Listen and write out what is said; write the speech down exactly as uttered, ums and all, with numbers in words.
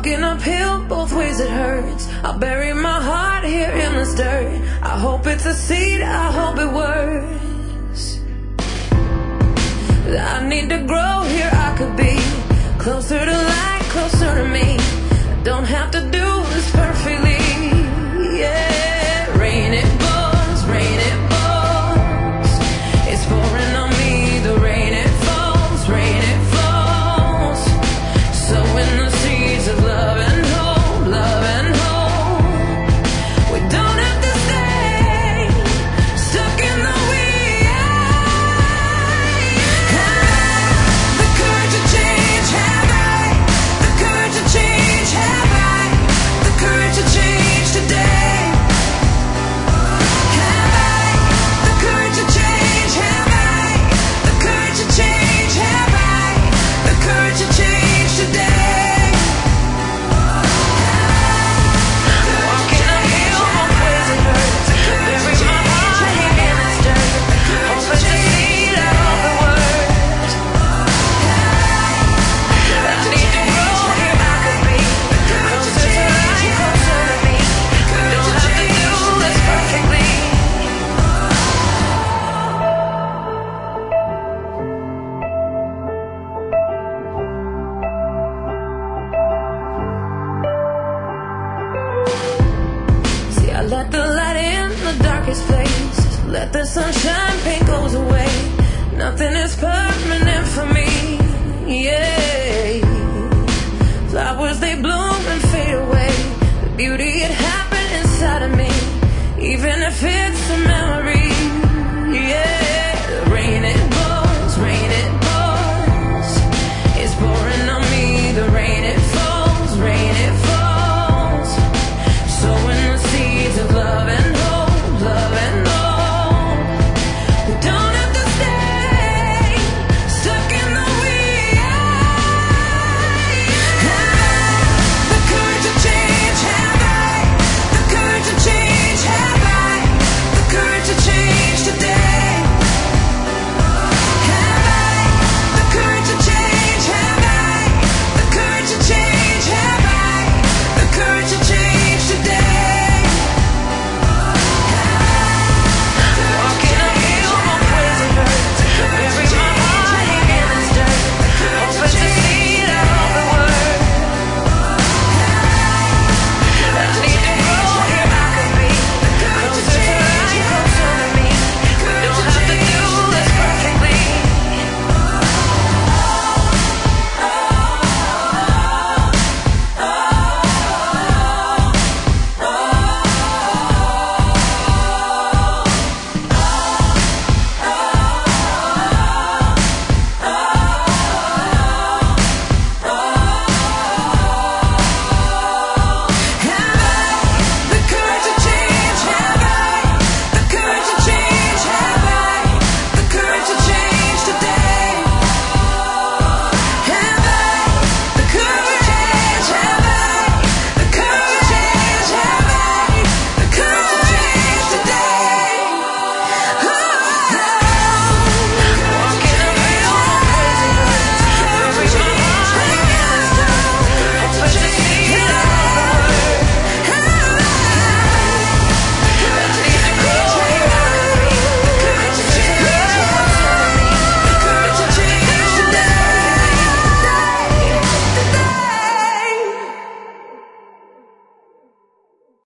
Walking uphill, both ways it hurts. I'll bury my heart here in this dirt. I hope it's a seed, I hope it works. I need to grow here, I could be closer to light, closer to me. Don't have to do this perfectly, yeah. Rain it falls, rain it falls. It's pouring on me, the rain it falls, rain it falls. Sowing the seeds of love and hope, love and hope. We don't have to stay stuck in the weeds. The courage to change, have I? The courage to change, have I? The courage to change today. Have I? The courage to change, have I? The courage to change, have I? The courage to change today. Walking uphill, both ways it hurts. Bury my heart here in this dirt. Hope it's a seed, I hope it works. I need to grow here, I could be closer to light, closer to me. We don't have to do this perfectly. See, I let the light in the darkest place. Let the sunshine, paint goes away. Nothing is permanent for me, yeah. Flowers, they bloom and fade away. The beauty, it happened inside of me. Even if it's a memory, yeah.